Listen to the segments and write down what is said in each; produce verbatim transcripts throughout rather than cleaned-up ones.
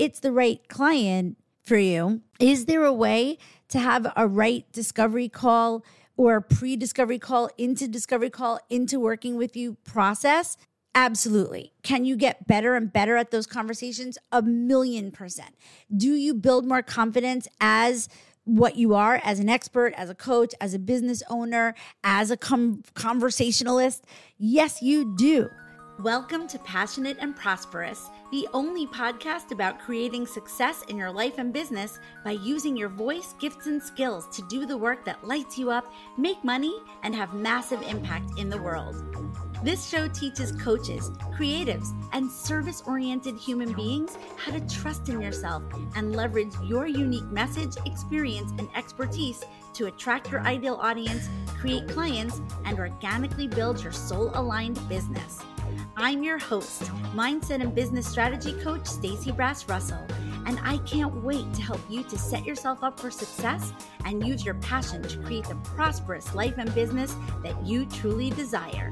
it's the right client for you, is there a way to have a right discovery call or pre-discovery call into discovery call into working with you process? Absolutely. Can you get better and better at those conversations? A million percent. Do you build more confidence as what you are, as an expert, as a coach, as a business owner, as a com- conversationalist? Yes, you do. Welcome to Passionate and Prosperous, the only podcast about creating success in your life and business by using your voice, gifts, and skills to do the work that lights you up, make money, and have massive impact in the world. This show teaches coaches, creatives, and service-oriented human beings how to trust in yourself and leverage your unique message, experience, and expertise to attract your ideal audience, create clients, and organically build your soul-aligned business. I'm your host, mindset and business strategy coach, Stacey Brass Russell, and I can't wait to help you to set yourself up for success and use your passion to create the prosperous life and business that you truly desire.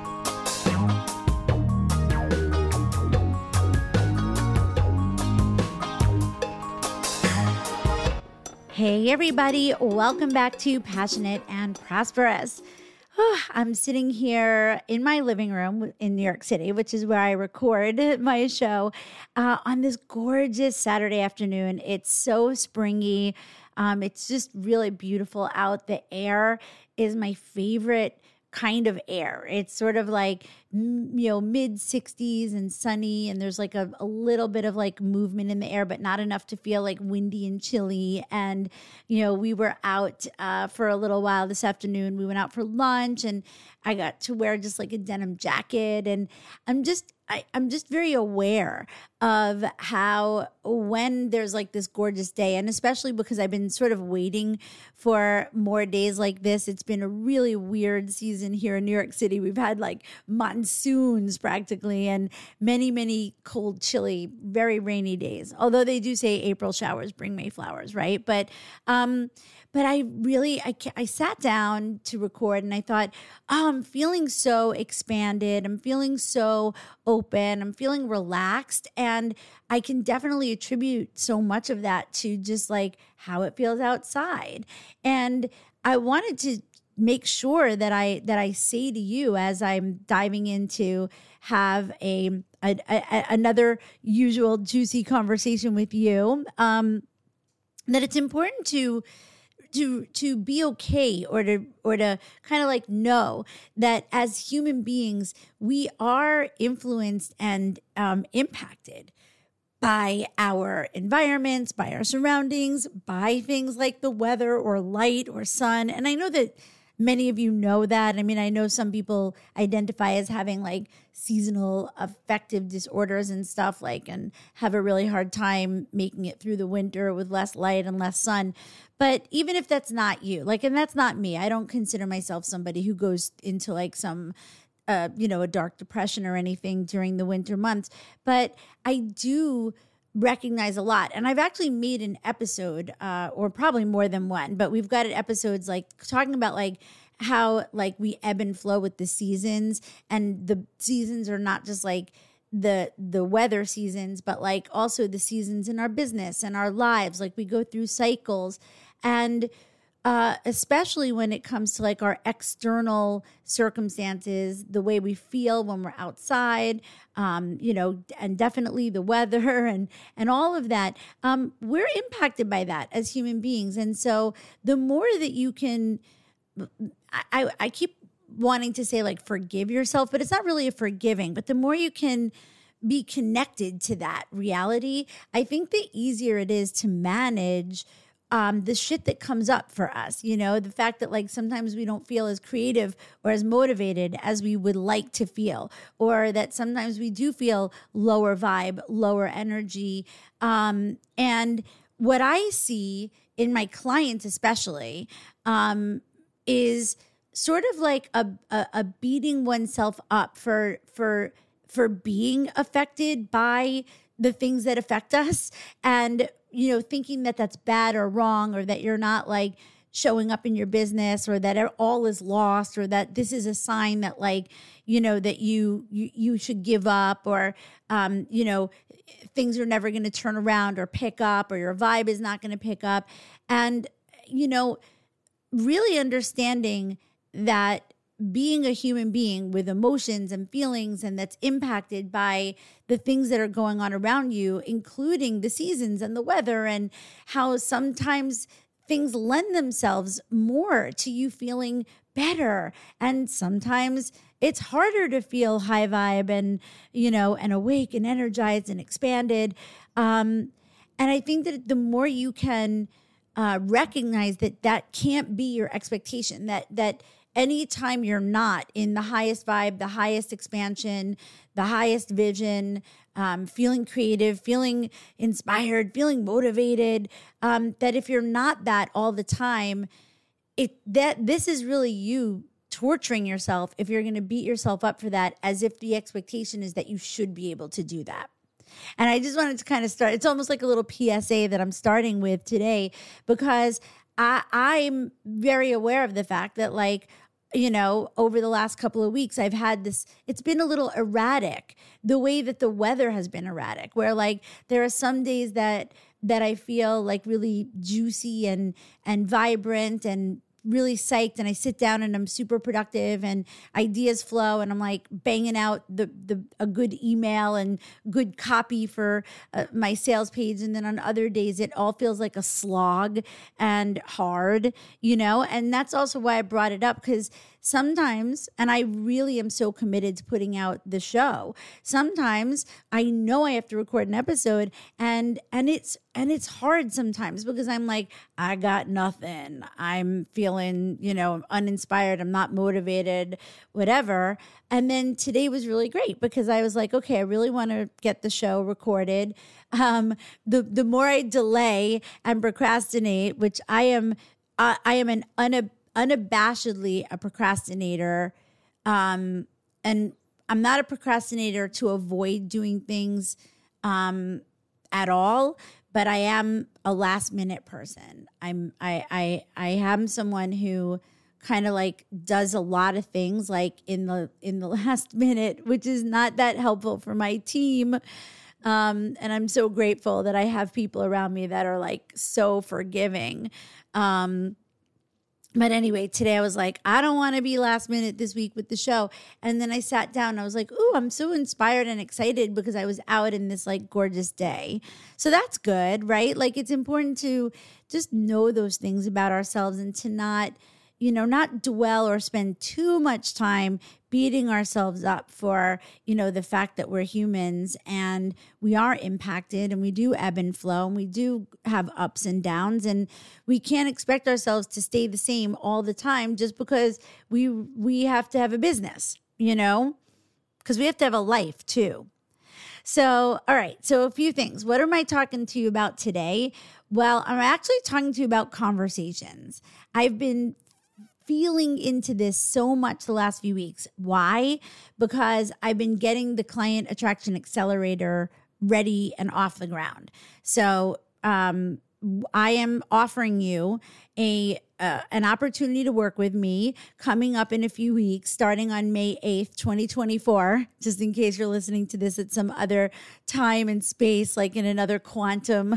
Hey everybody, welcome back to Passionate and Prosperous. Oh, I'm sitting here in my living room in New York City, which is where I record my show, uh, on this gorgeous Saturday afternoon. It's so springy. Um, it's just really beautiful out. The air is my favorite kind of air. It's sort of like, you know, mid sixties and sunny, and there's like a, a little bit of like movement in the air, but not enough to feel like windy and chilly. And, you know, we were out uh, for a little while this afternoon. We went out for lunch and I got to wear just like a denim jacket. And I'm just, I, I'm just very aware of how when there's like this gorgeous day, and especially because I've been sort of waiting for more days like this. It's been a really weird season here in New York City. We've had like monsoons practically and many, many cold, chilly, very rainy days. Although they do say April showers bring May flowers, right? But, um, but I really, I, I sat down to record and I thought, oh, I'm feeling so expanded. I'm feeling so open. I'm feeling relaxed. And I can definitely attribute so much of that to just like how it feels outside. And I wanted to make sure that I that I say to you as I'm diving into have a, a, a another usual juicy conversation with you, um, that it's important to to to be okay or to or to kind of like know that as human beings we are influenced and um, impacted by our environments, by our surroundings, by things like the weather or light or sun. And I know that many of you know that. I mean, I know some people identify as having like seasonal affective disorders and stuff like, and have a really hard time making it through the winter with less light and less sun. But even if that's not you, like, and that's not me, I don't consider myself somebody who goes into like some, uh, you know, a dark depression or anything during the winter months. But I do recognize a lot. And I've actually made an episode, uh, or probably more than one, but we've got episodes like talking about like how like we ebb and flow with the seasons, and the seasons are not just like the the weather seasons, but like also the seasons in our business and our lives. Like we go through cycles, and uh, especially when it comes to like our external circumstances, the way we feel when we're outside, um, you know, and definitely the weather and and all of that. Um, we're impacted by that as human beings, and so the more that you can, I, I keep wanting to say like forgive yourself, but it's not really a forgiving. But the more you can be connected to that reality, I think the easier it is to manage Um, the shit that comes up for us, you know, the fact that like sometimes we don't feel as creative or as motivated as we would like to feel, or that sometimes we do feel lower vibe, lower energy. Um, and what I see in my clients especially um, is sort of like a, a, a beating oneself up for for for being affected by the things that affect us, and you know, thinking that that's bad or wrong, or that you're not like showing up in your business, or that all is lost, or that this is a sign that like, you know, that you you, you should give up, or, um, you know, things are never going to turn around or pick up, or your vibe is not going to pick up. And, you know, really understanding that being a human being with emotions and feelings, and that's impacted by the things that are going on around you, including the seasons and the weather, and how sometimes things lend themselves more to you feeling better. And sometimes it's harder to feel high vibe and, you know, and awake and energized and expanded. Um, and I think that the more you can uh, recognize that that can't be your expectation, that, that anytime you're not in the highest vibe, the highest expansion, the highest vision, um, feeling creative, feeling inspired, feeling motivated, um, that if you're not that all the time, it that this is really you torturing yourself if you're going to beat yourself up for that, as if the expectation is that you should be able to do that. And I just wanted to kind of start, it's almost like a little P S A that I'm starting with today, because I, I'm very aware of the fact that, like, you know, over the last couple of weeks, I've had this, it's been a little erratic, the way that the weather has been erratic, where like there are some days that that I feel like really juicy and and vibrant and really psyched, and I sit down and I'm super productive and ideas flow, and I'm like banging out the the a good email and good copy for uh, my sales page. And then on other days it all feels like a slog and hard, you know. And that's also why I brought it up, because sometimes, and I really am so committed to putting out the show, sometimes I know I have to record an episode, and and it's and it's hard sometimes, because I'm like, I got nothing. I'm feeling, you know, uninspired. I'm not motivated, whatever. And then today was really great, because I was like, okay, I really want to get the show recorded. Um, the the more I delay and procrastinate, which I am, uh, I am an unab- unabashedly a procrastinator, um, and I'm not a procrastinator to avoid doing things um, at all. But I am a last minute person. I'm I I I am someone who kind of like does a lot of things like in the in the last minute, which is not that helpful for my team. Um, and I'm so grateful that I have people around me that are like so forgiving. Um, But anyway, today I was like, I don't want to be last minute this week with the show. And then I sat down and I was like, ooh, I'm so inspired and excited because I was out in this like gorgeous day. So that's good, right? Like it's important to just know those things about ourselves and to not, you know, not dwell or spend too much time beating ourselves up for, you know, the fact that we're humans and we are impacted and we do ebb and flow and we do have ups and downs, and we can't expect ourselves to stay the same all the time just because we we have to have a business, you know, because we have to have a life too. So, all right. So a few things. What am I talking to you about today? Well, I'm actually talking to you about conversations. I've been feeling into this so much the last few weeks. Why? Because I've been getting the Client Attraction Accelerator ready and off the ground. So um, I am offering you a uh, an opportunity to work with me coming up in a few weeks, starting on May eighth, twenty twenty-four, just in case you're listening to this at some other time and space, like in another quantum,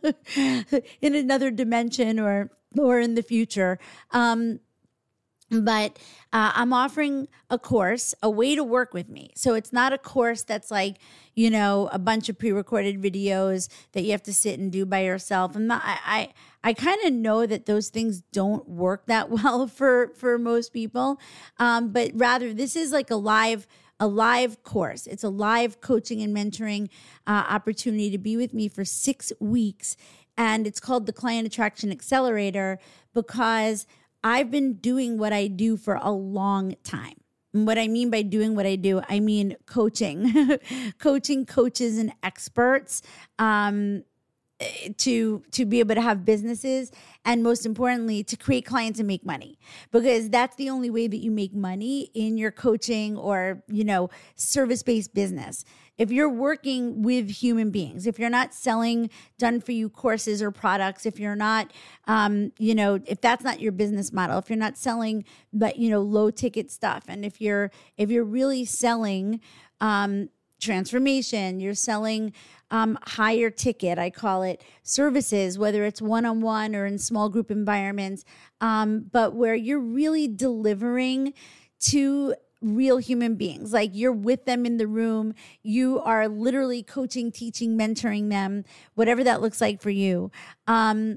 in another dimension, or or in the future. Um, But uh, I'm offering a course, a way to work with me. So it's not a course that's like, you know, a bunch of pre-recorded videos that you have to sit and do by yourself. I'm not, I I, I kind of know that those things don't work that well for, for most people. Um, but rather, this is like a live a live course. It's a live coaching and mentoring uh, opportunity to be with me for six weeks. And it's called the Client Attraction Accelerator because I've been doing what I do for a long time. And what I mean by doing what I do, I mean coaching, coaching coaches and experts um, to, to be able to have businesses, and most importantly, to create clients and make money, because that's the only way that you make money in your coaching or, you know, service-based business. if you're working with human beings, if you're not selling done for you courses or products, if you're not, um, you know, if that's not your business model, if you're not selling, but, you know, low ticket stuff. And if you're, if you're really selling, um, transformation, you're selling um, higher ticket, I call it, services, whether it's one-on-one or in small group environments, um, but where you're really delivering to real human beings. Like you're with them in the room. You are literally coaching, teaching, mentoring them, whatever that looks like for you. Um,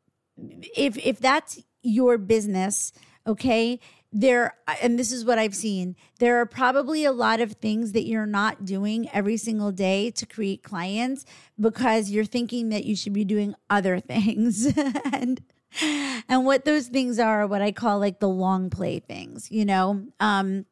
if if that's your business, okay, there, and this is what I've seen, there are probably a lot of things that you're not doing every single day to create clients because you're thinking that you should be doing other things. and and what those things are, what I call like the long play things, you know? Um,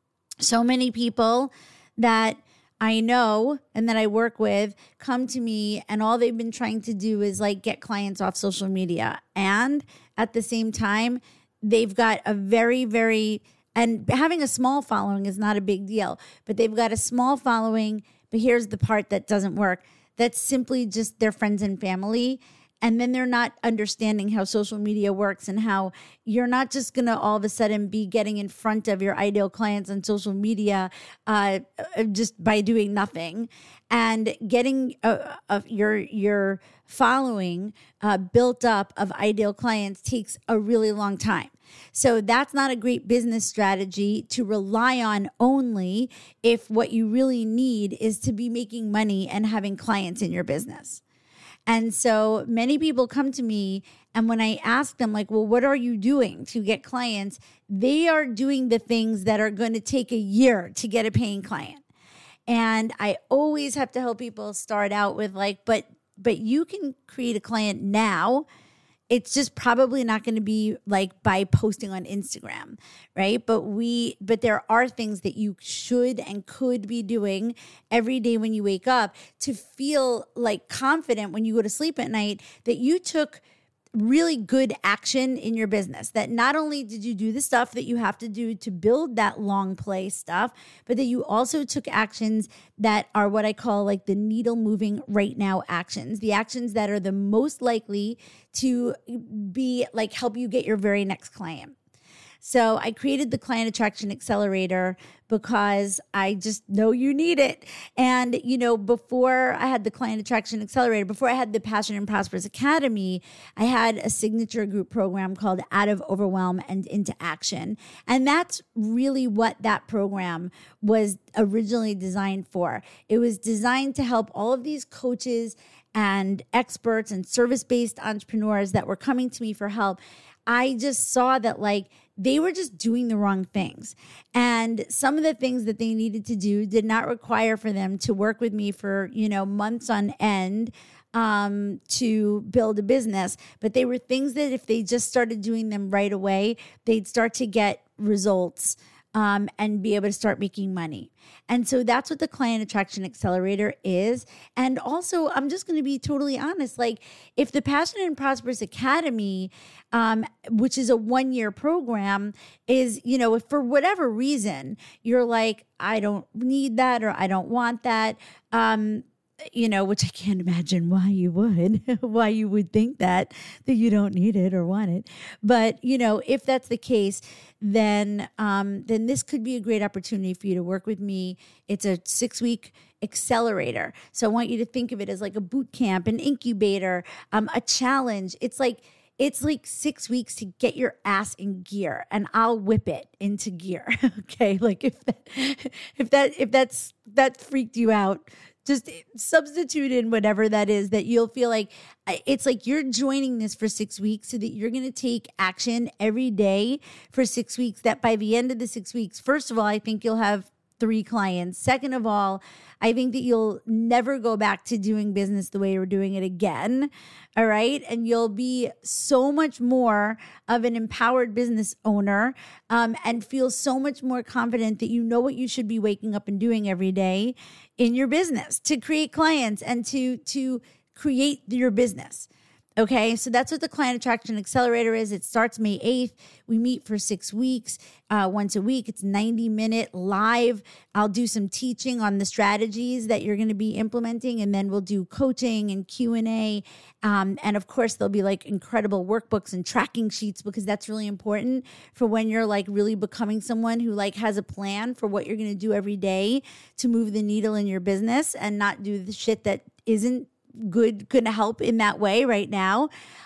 so many people that I know and that I work with come to me and all they've been trying to do is like get clients off social media. And at the same time, they've got a very, very, and having a small following is not a big deal, but they've got a small following. But here's the part that doesn't work. That's simply just their friends and family. And then they're not understanding how social media works and how you're not just going to all of a sudden be getting in front of your ideal clients on social media uh, just by doing nothing. And getting uh, uh, your your following uh, built up of ideal clients takes a really long time. So that's not a great business strategy to rely on only if what you really need is to be making money and having clients in your business. And so many people come to me, and when I ask them, like, well, what are you doing to get clients? They are doing the things that are going to take a year to get a paying client. And I always have to help people start out with like, but but you can create a client now. It's just probably not going to be like by posting on Instagram, right? But we, but there are things that you should and could be doing every day when you wake up to feel like confident when you go to sleep at night that you took really good action in your business, that not only did you do the stuff that you have to do to build that long play stuff, but that you also took actions that are what I call like the needle moving right now actions, the actions that are the most likely to be like help you get your very next client. So I created the Client Attraction Accelerator because I just know you need it. And, you know, before I had the Client Attraction Accelerator, before I had the Passionate and Prosperous Academy, I had a signature group program called Out of Overwhelm and Into Action. And that's really what that program was originally designed for. It was designed to help all of these coaches and experts and service-based entrepreneurs that were coming to me for help. I just saw that like they were just doing the wrong things. And some of the things that they needed to do did not require for them to work with me for, you know, months on end um, to build a business. But they were things that if they just started doing them right away, they'd start to get results um, and be able to start making money. And so that's what the Client Attraction Accelerator is. And also, I'm just going to be totally honest. Like, if the Passionate and Prosperous Academy, um, which is a one-year program, is, you know, if for whatever reason you're like, I don't need that or I don't want that, um, you know, which I can't imagine why you would, why you would think that, that you don't need it or want it. But, you know, if that's the case, then, um, then this could be a great opportunity for you to work with me. It's a six week accelerator. So I want you to think of it as like a boot camp, an incubator, um, a challenge. It's like, It's like six weeks to get your ass in gear, and I'll whip it into gear. Okay. Like if that, if that, if that's, that freaked you out, just substitute in whatever that is that you'll feel like it's like you're joining this for six weeks so that you're going to take action every day for six weeks, that by the end of the six weeks, first of all, I think you'll have three clients. Second of all, I think that you'll never go back to doing business the way you're doing it again. All right. And you'll be so much more of an empowered business owner um, and feel so much more confident that you know what you should be waking up and doing every day in your business to create clients and to, to create your business. Okay, so that's what the Client Attraction Accelerator is. It starts May eighth. We meet for six weeks, uh, once a week. It's ninety minute live. I'll do some teaching on the strategies that you're going to be implementing, and then we'll do coaching and Q and A. Um, and of course, there'll be like incredible workbooks and tracking sheets, because that's really important for when you're like really becoming someone who like has a plan for what you're going to do every day to move the needle in your business and not do the shit that isn't good, couldn't help in that way right now.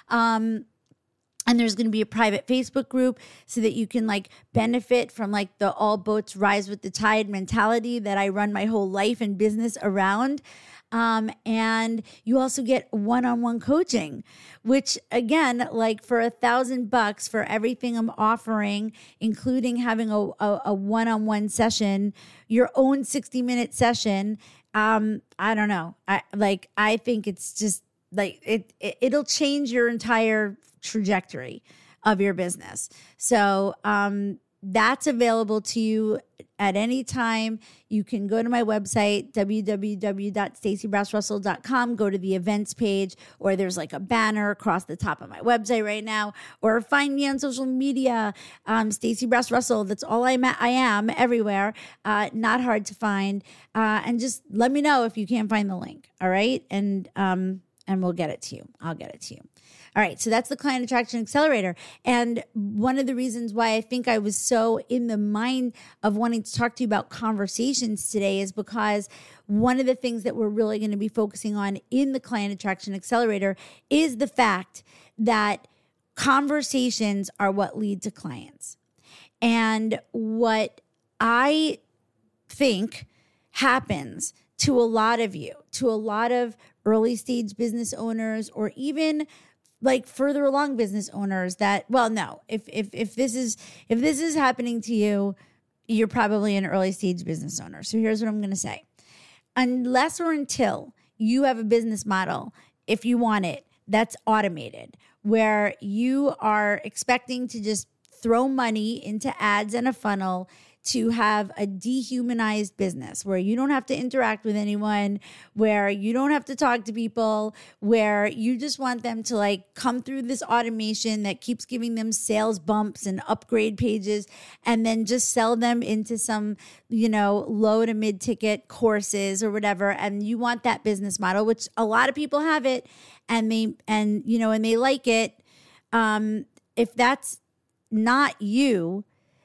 Um, and there's going to be a private Facebook group so that you can like benefit from like the all boats rise with the tide mentality that I run my whole life and business around. Um, and you also get one-on-one coaching, which again, like for a thousand bucks for everything I'm offering, including having a, a, a one-on-one session, your own sixty minute session. Um, I don't know. I like, I think it's just like, it, it, it'll change your entire trajectory of your business. So, um, that's available to you at any time. You can go to my website, w w w dot stacy brass russell dot com, go to the events page, or there's like a banner across the top of my website right now, or find me on social media, um, Stacy Brass Russell. That's all I'm at. I am everywhere. Uh, not hard to find. Uh, and just let me know if you can't find the link. All right. And, um, and we'll get it to you. I'll get it to you. All right, so that's the Client Attraction Accelerator. And one of the reasons why I think I was so in the mind of wanting to talk to you about conversations today is because one of the things that we're really going to be focusing on in the Client Attraction Accelerator is the fact that conversations are what lead to clients. And what I think happens to a lot of you, to a lot of early stage business owners, or even like further along business owners that, well, no, if, if, if this is, if this is happening to you, you're probably an early stage business owner. So here's what I'm going to say. Unless or until you have a business model, if you want it, that's automated, where you are expecting to just throw money into ads and a funnel to have a dehumanized business where you don't have to interact with anyone, where you don't have to talk to people, where you just want them to like come through this automation that keeps giving them sales bumps and upgrade pages, and then just sell them into some, you know, low to mid ticket courses or whatever. And you want that business model, which a lot of people have it, and they, and, you know, and they like it. Um, if that's not you,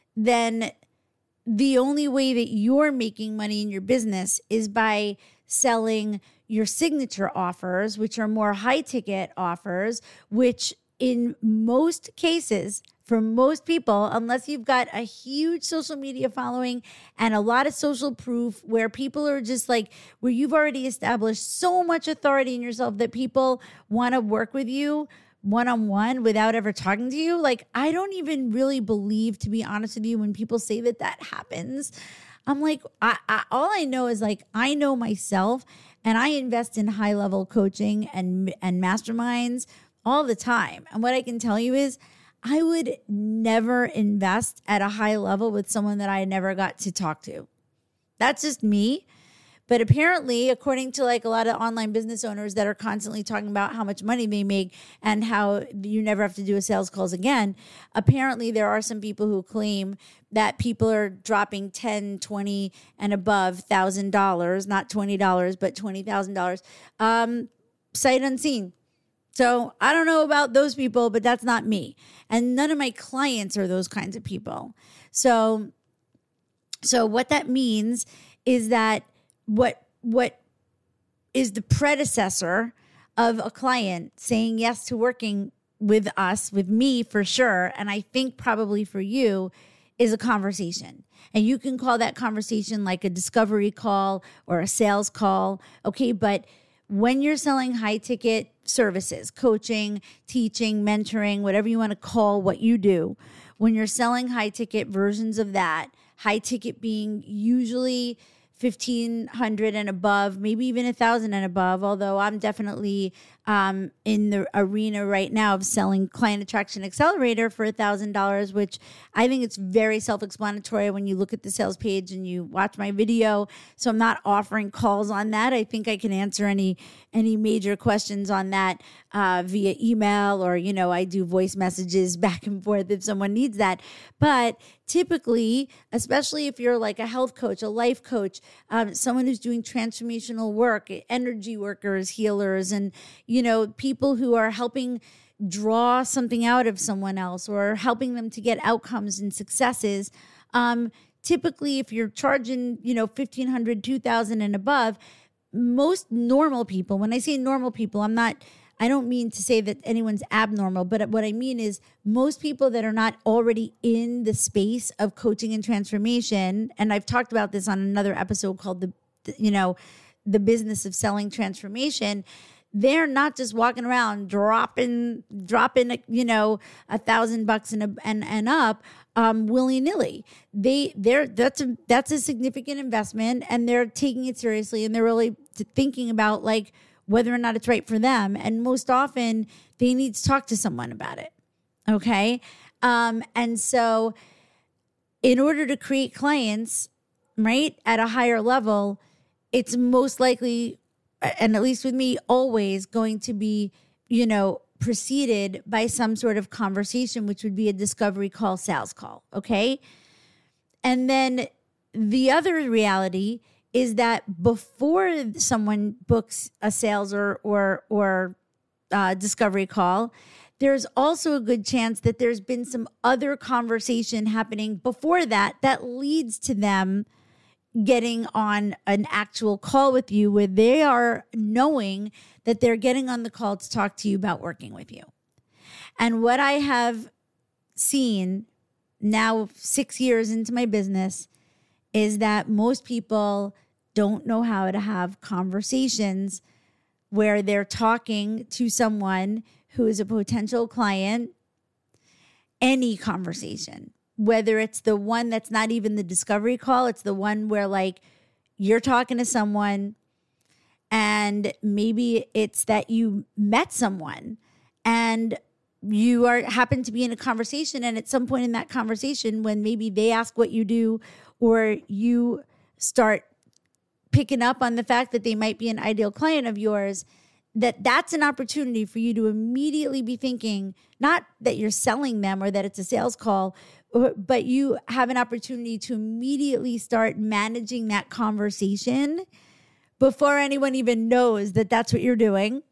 then the only way that you're making money in your business is by selling your signature offers, which are more high ticket offers, which in most cases, for most people, unless you've got a huge social media following and a lot of social proof where people are just like, where you've already established so much authority in yourself that people want to work with you one-on-one without ever talking to you. Like, I don't even really believe, to be honest with you, when people say that that happens. I'm like, I, I, all I know is like, I know myself, and I invest in high level coaching and, and masterminds all the time. And what I can tell you is I would never invest at a high level with someone that I never got to talk to. That's just me. But apparently, according to like a lot of online business owners that are constantly talking about how much money they make and how you never have to do a sales calls again, apparently there are some people who claim that people are dropping ten, twenty and above thousand dollars, not twenty dollars, but twenty thousand dollars, um, sight unseen. So I don't know about those people, but that's not me. And none of my clients are those kinds of people. So, so what that means is that What what is the predecessor of a client saying yes to working with us, with me for sure, and I think probably for you, is a conversation. And you can call that conversation like a discovery call or a sales call, okay? But when you're selling high ticket services, coaching, teaching, mentoring, whatever you want to call what you do, when you're selling high ticket versions of that, high ticket being usually fifteen hundred and above, maybe even a thousand and above. Although I'm definitely um, in the arena right now of selling Client Attraction Accelerator for a thousand dollars, which I think it's very self-explanatory when you look at the sales page and you watch my video. So I'm not offering calls on that. I think I can answer any any major questions on that uh, via email, or you know, I do voice messages back and forth if someone needs that. But typically, especially if you're like a health coach, a life coach, um, someone who's doing transformational work, energy workers, healers, and, you know, people who are helping draw something out of someone else or helping them to get outcomes and successes. Um, typically, if you're charging, you know, fifteen hundred, two thousand and above, most normal people, when I say normal people, I'm not I don't mean to say that anyone's abnormal, but what I mean is most people that are not already in the space of coaching and transformation, and I've talked about this on another episode called the, you know, the business of selling transformation. They're not just walking around dropping, dropping, you know, a thousand bucks and and and up um, willy nilly. They they're that's a that's a significant investment, and they're taking it seriously, and they're really thinking about like whether or not it's right for them. And most often they need to talk to someone about it. Okay. Um, and so in order to create clients, right, at a higher level, it's most likely, and at least with me, always going to be, you know, preceded by some sort of conversation, which would be a discovery call, sales call. Okay. And then the other reality is that before someone books a sales or or or uh, discovery call, there's also a good chance that there's been some other conversation happening before that that leads to them getting on an actual call with you, where they are knowing that they're getting on the call to talk to you about working with you. And what I have seen now, six years into my business, is that most people don't know how to have conversations where they're talking to someone who is a potential client, any conversation, whether it's the one that's not even the discovery call, it's the one where like you're talking to someone and maybe it's that you met someone and you are happen to be in a conversation, and at some point in that conversation, when maybe they ask what you do, or you start picking up on the fact that they might be an ideal client of yours, that that's an opportunity for you to immediately be thinking, not that you're selling them or that it's a sales call, but you have an opportunity to immediately start managing that conversation before anyone even knows that that's what you're doing.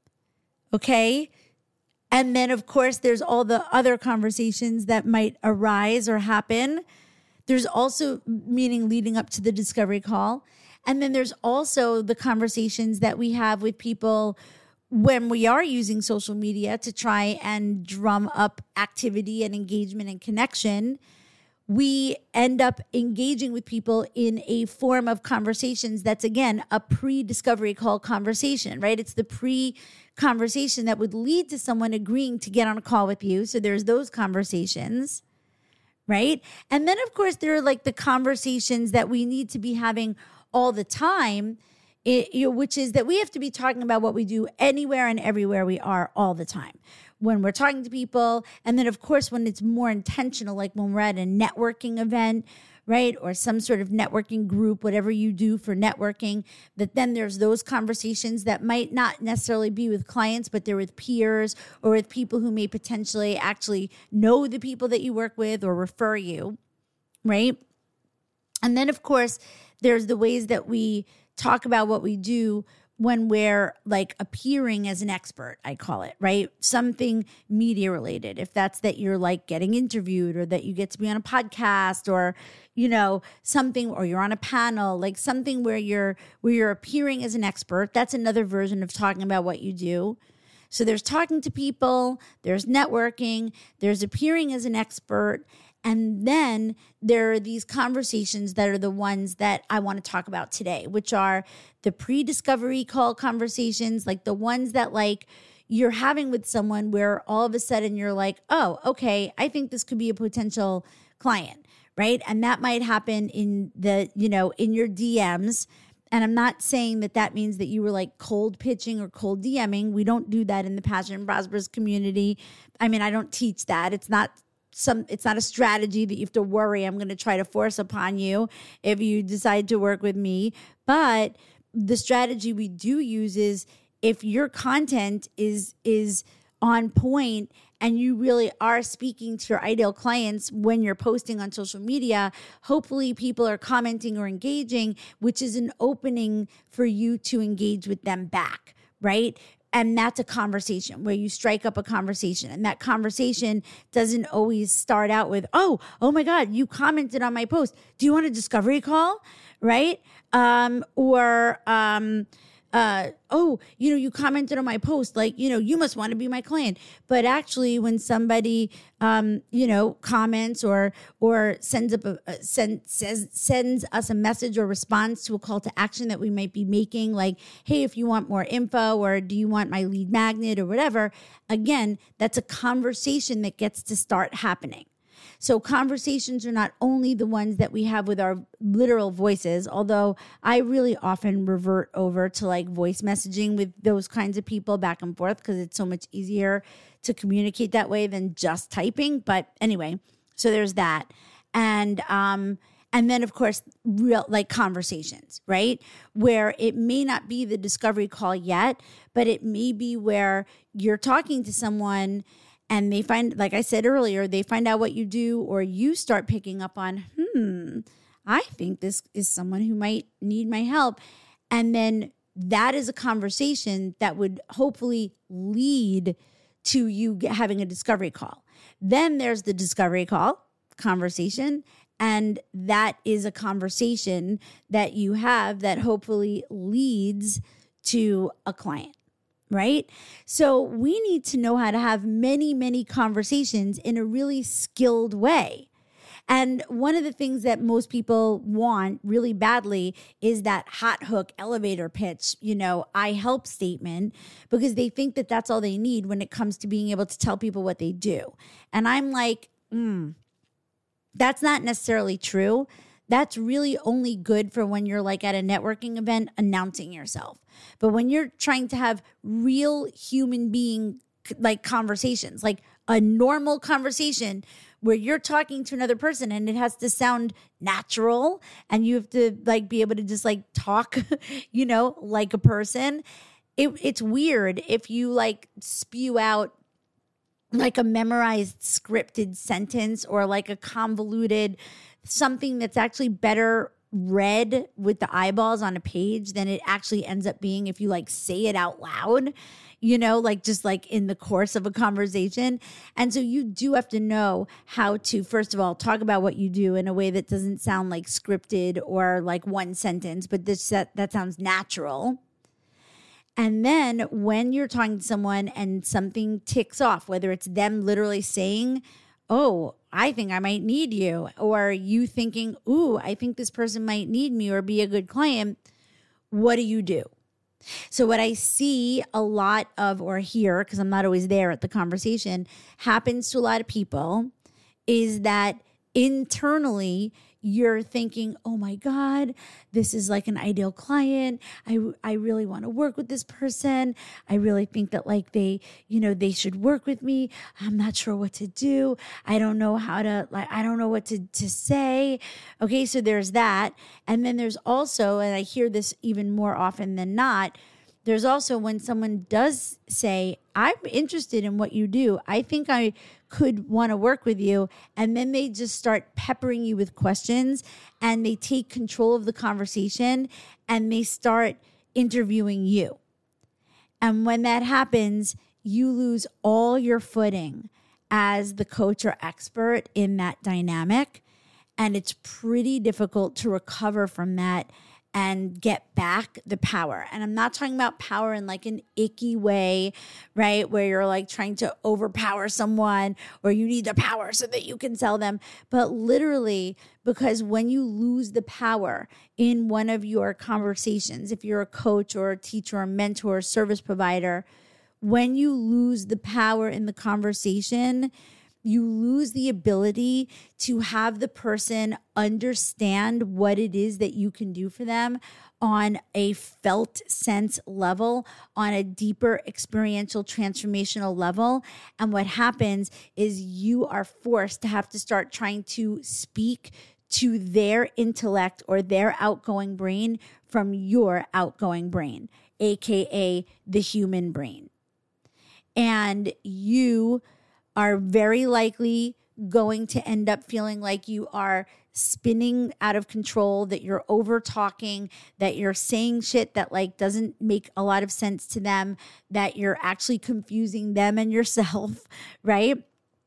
Okay? And then, of course, there's all the other conversations that might arise or happen. There's also, meaning leading up to the discovery call. And then there's also the conversations that we have with people when we are using social media to try and drum up activity and engagement and connection. We end up engaging with people in a form of conversations that's, again, a pre-discovery call conversation, right? It's the pre-conversation that would lead to someone agreeing to get on a call with you. So there's those conversations, right? And then, of course, there are like the conversations that we need to be having all the time, it, you know, which is that we have to be talking about what we do anywhere and everywhere we are all the time. When we're talking to people, and then of course when it's more intentional, like when we're at a networking event, right? Or some sort of networking group, whatever you do for networking, that then there's those conversations that might not necessarily be with clients, but they're with peers or with people who may potentially actually know the people that you work with or refer you, right? And then of course, there's the ways that we talk about what we do when we're like appearing as an expert, I call it, right? Something media related. If that's that you're like getting interviewed, or that you get to be on a podcast, or, you know, something, or you're on a panel, like something where you're, where you're appearing as an expert. That's another version of talking about what you do. So there's talking to people, there's networking, there's appearing as an expert. And then there are these conversations that are the ones that I want to talk about today, which are the pre-discovery call conversations, like the ones that like you're having with someone where all of a sudden you're like, oh, okay, I think this could be a potential client, right? And that might happen in the, you know, in your D Ms. And I'm not saying that that means that you were like cold pitching or cold DMing. We don't do that in the Passionate and Prosperous community. I mean, I don't teach that. It's not some, it's not a strategy that you have to worry I'm going to try to force upon you if you decide to work with me. But the strategy we do use is if your content is, is on point and you really are speaking to your ideal clients when you're posting on social media, hopefully people are commenting or engaging, which is an opening for you to engage with them back, right? And that's a conversation where you strike up a conversation. And that conversation doesn't always start out with, oh, oh my God, you commented on my post. Do you want a discovery call? Right? Um, or, um, uh, oh, you know, you commented on my post, like, you know, you must want to be my client. But actually when somebody, um, you know, comments or, or sends up a, a send, says, sends us a message or responds to a call to action that we might be making, like, hey, if you want more info, or do you want my lead magnet or whatever, again, that's a conversation that gets to start happening. So conversations are not only the ones that we have with our literal voices, although I really often revert over to like voice messaging with those kinds of people back and forth because it's so much easier to communicate that way than just typing. But anyway, so there's that. And, um, and then of course, real like conversations, right? Where it may not be the discovery call yet, but it may be where you're talking to someone and they find, like I said earlier, they find out what you do, or you start picking up on, hmm, I think this is someone who might need my help. And then that is a conversation that would hopefully lead to you having a discovery call. Then there's the discovery call conversation. And that is a conversation that you have that hopefully leads to a client. Right? So we need to know how to have many, many conversations in a really skilled way. And one of the things that most people want really badly is that hot hook elevator pitch, you know, I help statement, because they think that that's all they need when it comes to being able to tell people what they do. And I'm like, hmm, that's not necessarily true. That's really only good for when you're like at a networking event announcing yourself. But when you're trying to have real human being like conversations, like a normal conversation where you're talking to another person and it has to sound natural and you have to like be able to just like talk, you know, like a person. It, it's weird if you like spew out like a memorized scripted sentence or like a convoluted something that's actually better read with the eyeballs on a page than it actually ends up being if you like say it out loud, you know, like just like in the course of a conversation. And so you do have to know how to, first of all, talk about what you do in a way that doesn't sound like scripted or like one sentence, but this that, that sounds natural. And then when you're talking to someone and something ticks off, whether it's them literally saying, oh, I think I might need you, or you thinking, ooh, I think this person might need me or be a good client, what do you do? So what I see a lot of or hear, because I'm not always there at the conversation, happens to a lot of people is that internally you're thinking, oh my God, this is like an ideal client. I, I really want to work with this person. I really think that like they, you know, they should work with me. I'm not sure what to do. I don't know how to, like, I don't know what to, to say. Okay. So there's that. And then there's also, and I hear this even more often than not, there's also when someone does say, I'm interested in what you do. I think I could want to work with you. And then they just start peppering you with questions and they take control of the conversation and they start interviewing you. And when that happens, you lose all your footing as the coach or expert in that dynamic. And it's pretty difficult to recover from that and get back the power. And I'm not talking about power in like an icky way, right? Where you're like trying to overpower someone or you need the power so that you can sell them. But literally, because when you lose the power in one of your conversations, if you're a coach or a teacher or a mentor or service provider, when you lose the power in the conversation, you lose the ability to have the person understand what it is that you can do for them on a felt sense level, on a deeper experiential transformational level. And what happens is you are forced to have to start trying to speak to their intellect or their outgoing brain from your outgoing brain, A K A the human brain. And you are very likely going to end up feeling like you are spinning out of control, that you're over talking, that you're saying shit that like doesn't make a lot of sense to them, that you're actually confusing them and yourself, right?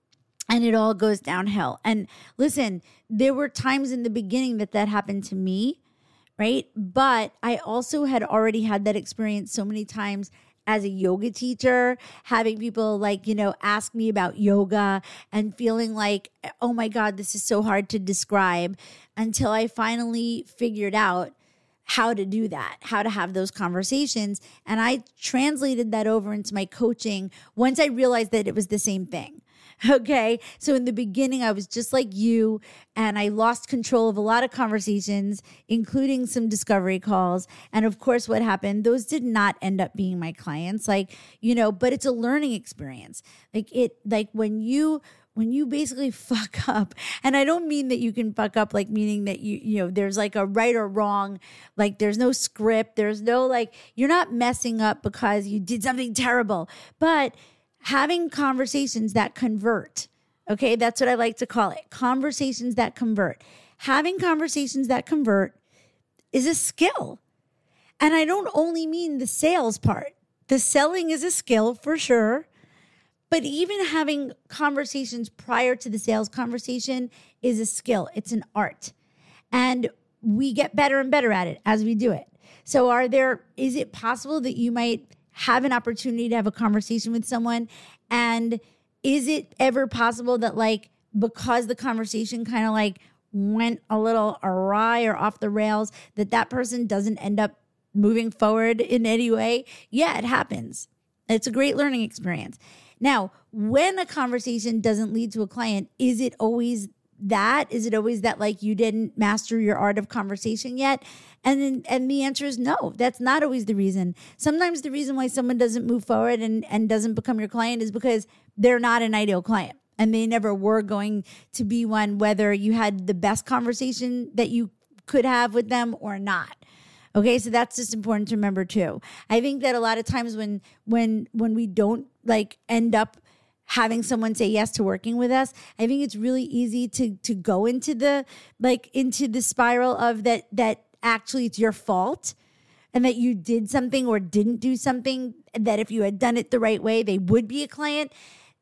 And it all goes downhill. And listen, there were times in the beginning that that happened to me, right? But I also had already had that experience so many times as a yoga teacher, having people like, you know, ask me about yoga and feeling like, oh my God, this is so hard to describe, until I finally figured out how to do that, how to have those conversations. And I translated that over into my coaching once I realized that it was the same thing. Okay. So in the beginning, I was just like you, and I lost control of a lot of conversations, including some discovery calls. And of course, what happened, those did not end up being my clients, like, you know, but it's a learning experience. Like it, like when you, when you basically fuck up, and I don't mean that you can fuck up, like meaning that you, you know, there's like a right or wrong, like there's no script, there's no, like, you're not messing up because you did something terrible, but having conversations that convert, okay? That's what I like to call it, conversations that convert. Having conversations that convert is a skill. And I don't only mean the sales part. The selling is a skill for sure, but even having conversations prior to the sales conversation is a skill. It's an art. And we get better and better at it as we do it. So are there, is it possible that you might have an opportunity to have a conversation with someone, and is it ever possible that like, because the conversation kind of like went a little awry or off the rails, that that person doesn't end up moving forward in any way? Yeah, it happens. It's a great learning experience. Now, when a conversation doesn't lead to a client, is it always that? Is it always that like you didn't master your art of conversation yet? And then, and the answer is no, that's not always the reason. Sometimes the reason why someone doesn't move forward and, and doesn't become your client is because they're not an ideal client, and they never were going to be one, whether you had the best conversation that you could have with them or not. Okay, so that's just important to remember too. I think that a lot of times when when when we don't like end up having someone say yes to working with us, I think it's really easy to to go into the like into the spiral of that that actually it's your fault, and that you did something or didn't do something, that if you had done it the right way, they would be a client.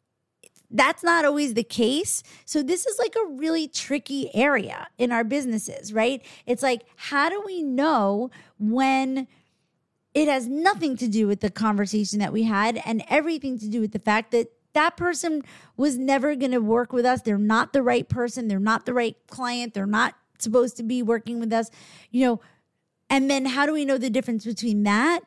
That's not always the case. So this is like a really tricky area in our businesses, right? It's like, how do we know when it has nothing to do with the conversation that we had and everything to do with the fact that that person was never going to work with us? They're not the right person. They're not the right client. They're not supposed to be working with us, you know. And then how do we know the difference between that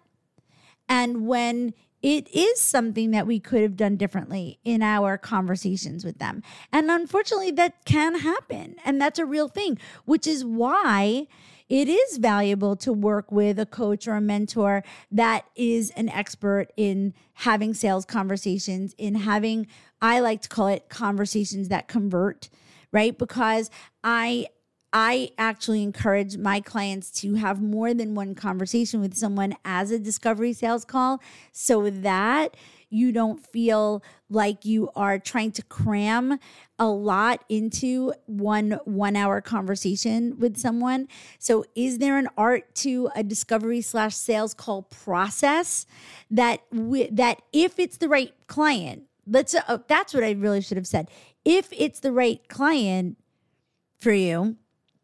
and when it is something that we could have done differently in our conversations with them? And unfortunately, that can happen. And that's a real thing, which is why it is valuable to work with a coach or a mentor that is an expert in having sales conversations, in having, I like to call it conversations that convert, right? Because I I actually encourage my clients to have more than one conversation with someone as a discovery sales call, so that you don't feel like you are trying to cram a lot into one one-hour conversation with someone. So is there an art to a discovery slash sales call process that w- that if it's the right client, let's uh, that's what I really should have said. If it's the right client for you,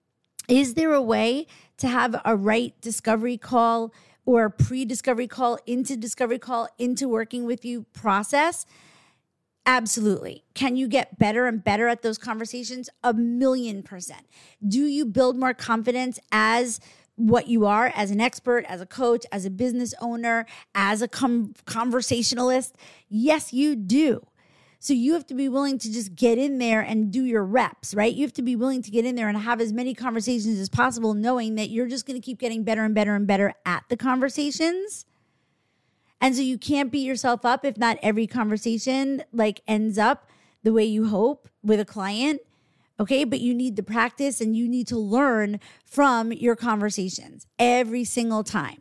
is there a way to have a right discovery call or pre-discovery call into discovery call into working with you process? Absolutely. Can you get better and better at those conversations? A million percent. Do you build more confidence as what you are, as an expert, as a coach, as a business owner, as a com- conversationalist? Yes, you do. So you have to be willing to just get in there and do your reps, right? You have to be willing to get in there and have as many conversations as possible, knowing that you're just going to keep getting better and better and better at the conversations. And so you can't beat yourself up if not every conversation like ends up the way you hope with a client. Okay, but you need to practice and you need to learn from your conversations every single time.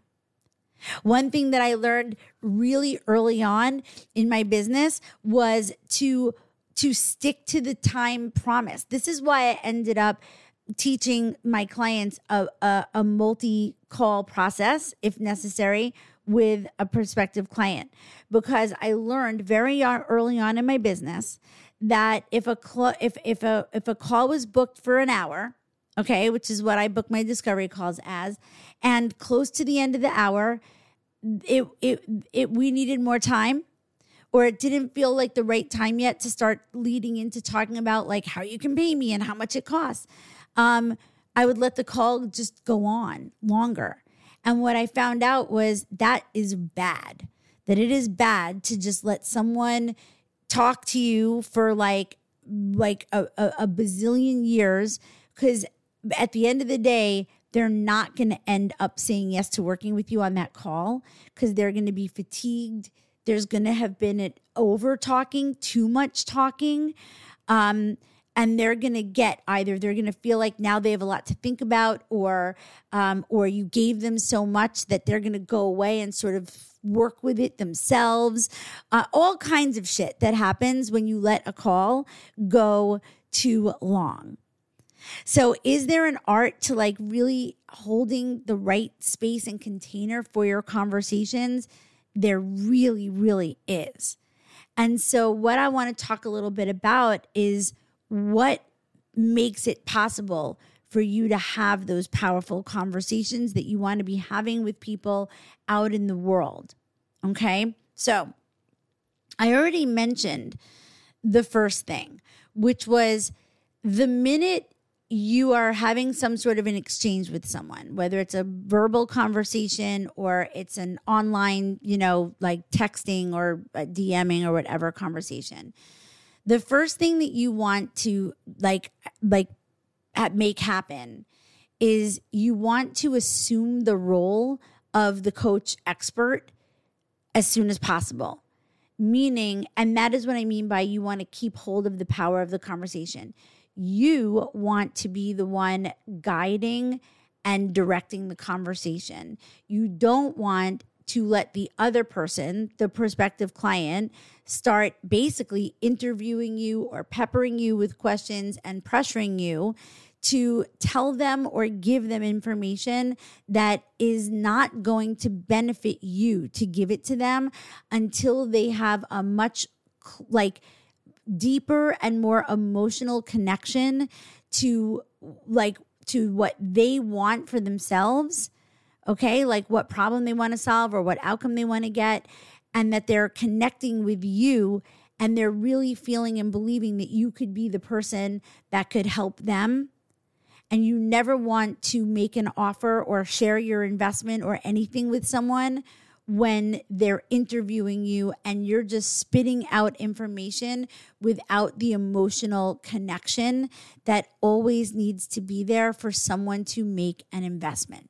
One thing that I learned really early on in my business was to, to stick to the time promise. This is why I ended up teaching my clients a, a, a multi-call process, if necessary, with a prospective client, because I learned very early on in my business that if a cl- if if a if a call was booked for an hour, okay, which is what I book my discovery calls as, and close to the end of the hour, it it it we needed more time, or it didn't feel like the right time yet to start leading into talking about like how you can pay me and how much it costs. Um, I would let the call just go on longer. And what I found out was that is bad, that it is bad to just let someone talk to you for like, like a, a, a bazillion years, because at the end of the day, they're not going to end up saying yes to working with you on that call because they're going to be fatigued. There's going to have been an over talking, too much talking. Um, And they're going to get either they're going to feel like now they have a lot to think about, or um, or you gave them so much that they're going to go away and sort of work with it themselves. Uh, all kinds of shit that happens when you let a call go too long. So is there an art to like really holding the right space and container for your conversations? There really, really is. And so what I want to talk a little bit about is what makes it possible for you to have those powerful conversations that you want to be having with people out in the world. Okay? So I already mentioned the first thing, which was the minute you are having some sort of an exchange with someone, whether it's a verbal conversation or it's an online, you know, like texting or DMing or whatever conversation, the first thing that you want to like, like make happen is you want to assume the role of the coach expert as soon as possible. Meaning, and that is what I mean by you want to keep hold of the power of the conversation. You want to be the one guiding and directing the conversation. You don't want to let the other person, the prospective client, start basically interviewing you or peppering you with questions and pressuring you to tell them or give them information that is not going to benefit you to give it to them until they have a much like deeper and more emotional connection to like to what they want for themselves. Okay, like what problem they want to solve or what outcome they want to get, and that they're connecting with you and they're really feeling and believing that you could be the person that could help them. And you never want to make an offer or share your investment or anything with someone when they're interviewing you and you're just spitting out information without the emotional connection that always needs to be there for someone to make an investment.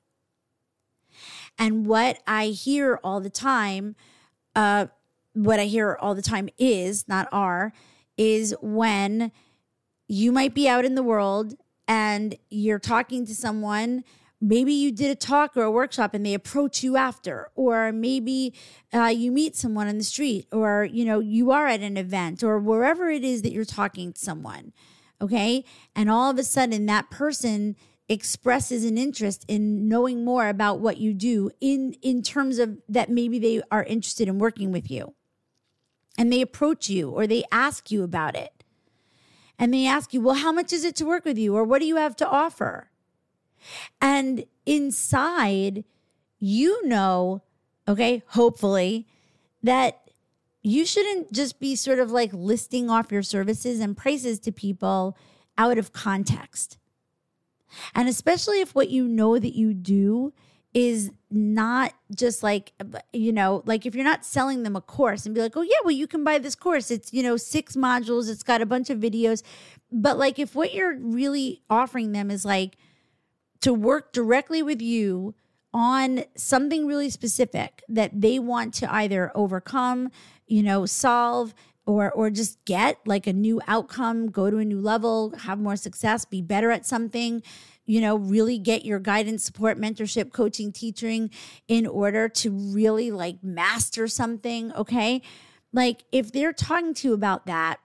And what I hear all the time, uh, what I hear all the time is, not are, is when you might be out in the world and you're talking to someone, maybe you did a talk or a workshop and they approach you after, or maybe uh, you meet someone on the street, or, you know, you are at an event or wherever it is that you're talking to someone, okay? And all of a sudden that person expresses an interest in knowing more about what you do in, in terms of that maybe they are interested in working with you. And they approach you or they ask you about it. And they ask you, well, how much is it to work with you? Or what do you have to offer? And inside, you know, okay, hopefully, that you shouldn't just be sort of like listing off your services and prices to people out of context. And especially if what you know that you do is not just like, you know, like if you're not selling them a course and be like, oh yeah, well, you can buy this course. It's, you know, six modules. It's got a bunch of videos. But like if what you're really offering them is like to work directly with you on something really specific that they want to either overcome, you know, solve, or or just get like a new outcome, go to a new level, have more success, be better at something, you know, really get your guidance, support, mentorship, coaching, teaching in order to really like master something, okay? Like if they're talking to you about that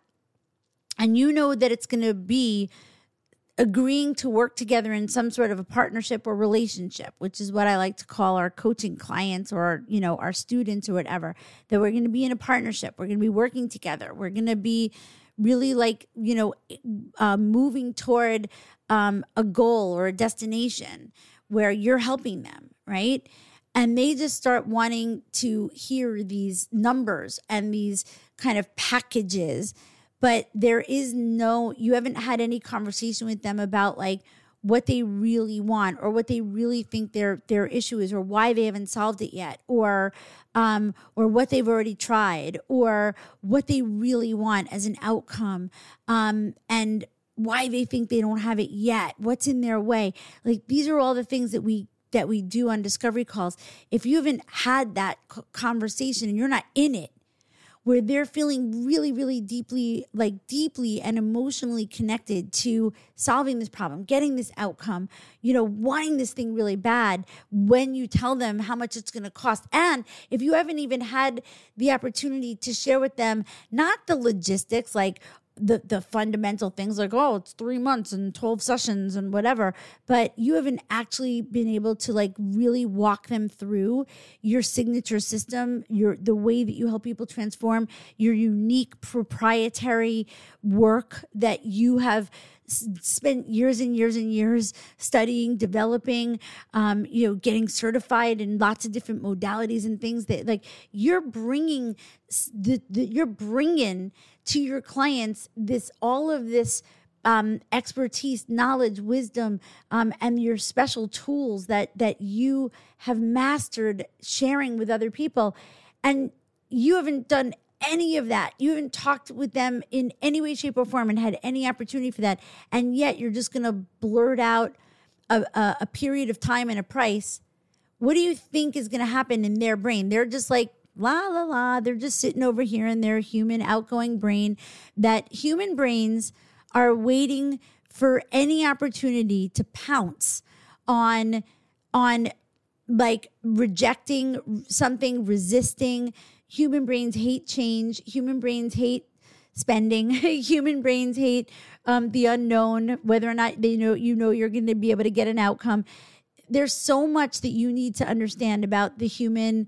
and you know that it's going to be agreeing to work together in some sort of a partnership or relationship, which is what I like to call our coaching clients or, you know, our students or whatever, that we're going to be in a partnership. We're going to be working together. We're going to be really like, you know, uh, moving toward um, a goal or a destination where you're helping them, right? And they just start wanting to hear these numbers and these kind of packages. But there is no, you haven't had any conversation with them about like what they really want or what they really think their their issue is or why they haven't solved it yet or um, or what they've already tried or what they really want as an outcome um, and why they think they don't have it yet, what's in their way. Like these are all the things that we that we do on discovery calls. If you haven't had that conversation and you're not in it, where they're feeling really, really deeply, like deeply and emotionally connected to solving this problem, getting this outcome, you know, wanting this thing really bad when you tell them how much it's going to cost. And if you haven't even had the opportunity to share with them, not the logistics, like the the fundamental things like, oh, it's three months and twelve sessions and whatever, but you haven't actually been able to like really walk them through your signature system, your the way that you help people transform, your unique proprietary work that you have spent years and years and years studying, developing, um, you know, getting certified in lots of different modalities and things that like you're bringing, the, the, you're bringing to your clients this, all of this um, expertise, knowledge, wisdom, um, and your special tools that, that you have mastered sharing with other people. And you haven't done any of that. You haven't talked with them in any way, shape, or form and had any opportunity for that. And yet you're just going to blurt out a, a, a period of time and a price. What do you think is going to happen in their brain? They're just like, la, la, la. They're just sitting over here in their human outgoing brain. That human brains are waiting for any opportunity to pounce on, on like rejecting something, resisting. Human brains hate change. Human brains hate spending. Human brains hate um, the unknown, whether or not they know you know you're going to be able to get an outcome. There's so much that you need to understand about the human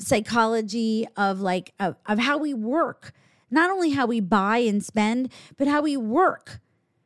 psychology of like of, of how we work. Not only how we buy and spend, but how we work.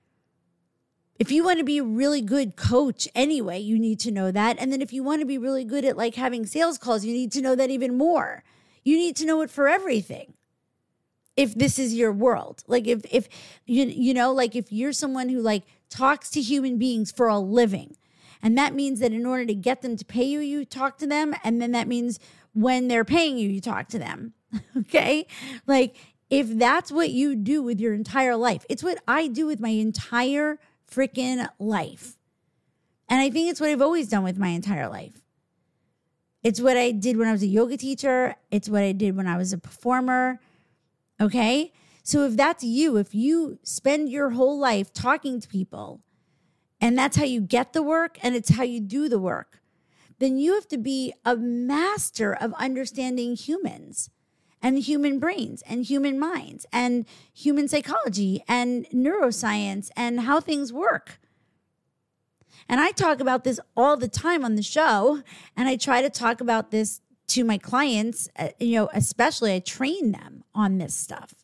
If you want to be a really good coach anyway, you need to know that. And then if you want to be really good at like having sales calls, you need to know that even more. You need to know it for everything. If this is your world, like if, if you, you know, like if you're someone who like talks to human beings for a living, and that means that in order to get them to pay you, you talk to them. And then that means when they're paying you, you talk to them. Okay. Like if that's what you do with your entire life, it's what I do with my entire freaking life. And I think it's what I've always done with my entire life. It's what I did when I was a yoga teacher. It's what I did when I was a performer. Okay? So if that's you, if you spend your whole life talking to people and that's how you get the work and it's how you do the work, then you have to be a master of understanding humans and human brains and human minds and human psychology and neuroscience and how things work. And I talk about this all the time on the show, and I try to talk about this to my clients, uh, you know, especially I train them on this stuff.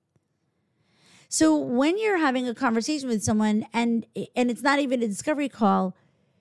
So when you're having a conversation with someone and and it's not even a discovery call,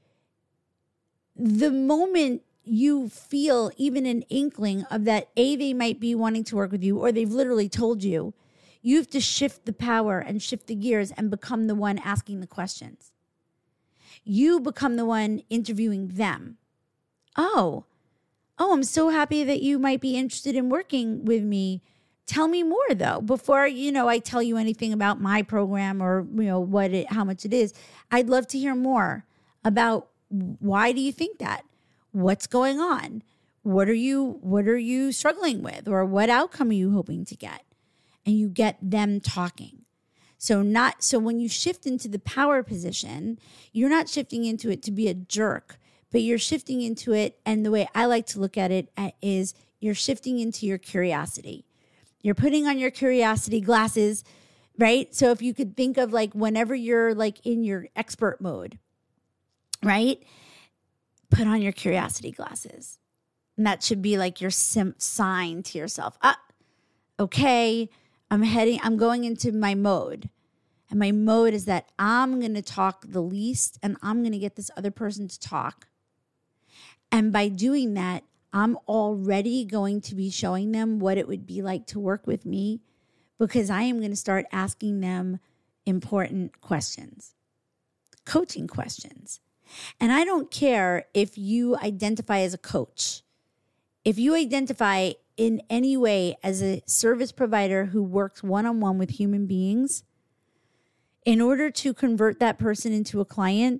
the moment you feel even an inkling of that, A, they might be wanting to work with you or they've literally told you, you have to shift the power and shift the gears and become the one asking the questions. You become the one interviewing them oh, oh, I'm so happy that you might be interested in working with me. Tell me more though, before, you know, I tell you anything about my program or, you know, what it, how much it is. I'd love to hear more about why do you think that? What's going on? What are you, what are you struggling with? Or what outcome are you hoping to get? And you get them talking. So not, so when you shift into the power position, you're not shifting into it to be a jerk, but you're shifting into it. And the way I like to look at it is you're shifting into your curiosity. You're putting on your curiosity glasses, right? So if you could think of like whenever you're like in your expert mode, right? Put on your curiosity glasses. And that should be like your sim- sign to yourself. Ah, okay, I'm heading, I'm going into my mode. And my mode is that I'm going to talk the least and I'm going to get this other person to talk. And by doing that, I'm already going to be showing them what it would be like to work with me because I am going to start asking them important questions, coaching questions. And I don't care if you identify as a coach. If you identify in any way as a service provider who works one-on-one with human beings, in order to convert that person into a client,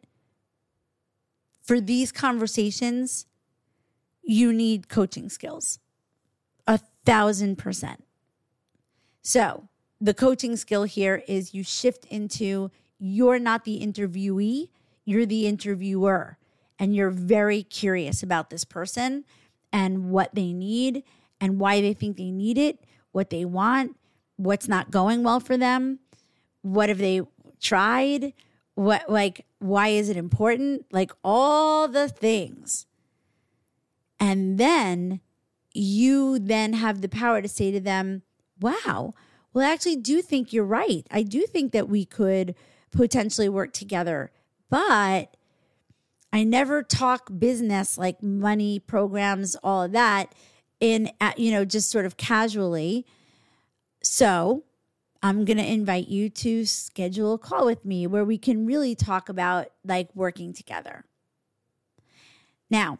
for these conversations, you need coaching skills, a thousand percent. So the coaching skill here is you shift into you're not the interviewee, you're the interviewer, and you're very curious about this person and what they need and why they think they need it, what they want, what's not going well for them, what have they tried, what, like, why is it important, like all the things. And then you then have the power to say to them, wow, well, I actually do think you're right. I do think that we could potentially work together, but I never talk business like money, programs, all of that in, you know, just sort of casually. So I'm going to invite you to schedule a call with me where we can really talk about like working together. Now,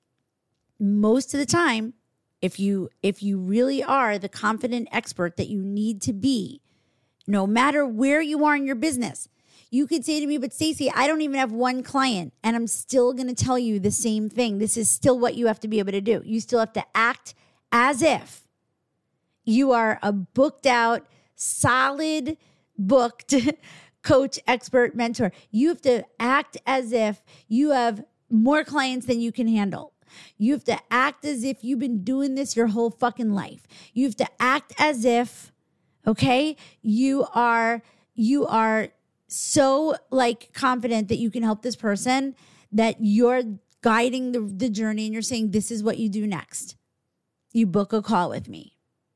most of the time, if you if you really are the confident expert that you need to be, no matter where you are in your business, you could say to me, but Stacey, I don't even have one client, and I'm still going to tell you the same thing. This is still what you have to be able to do. You still have to act as if you are a booked out, solid, booked coach, expert, mentor. You have to act as if you have more clients than you can handle. You have to act as if you've been doing this your whole fucking life. You have to act as if, okay, you are, you are so like confident that you can help this person that you're guiding the, the journey and you're saying, this is what you do next. You book a call with me.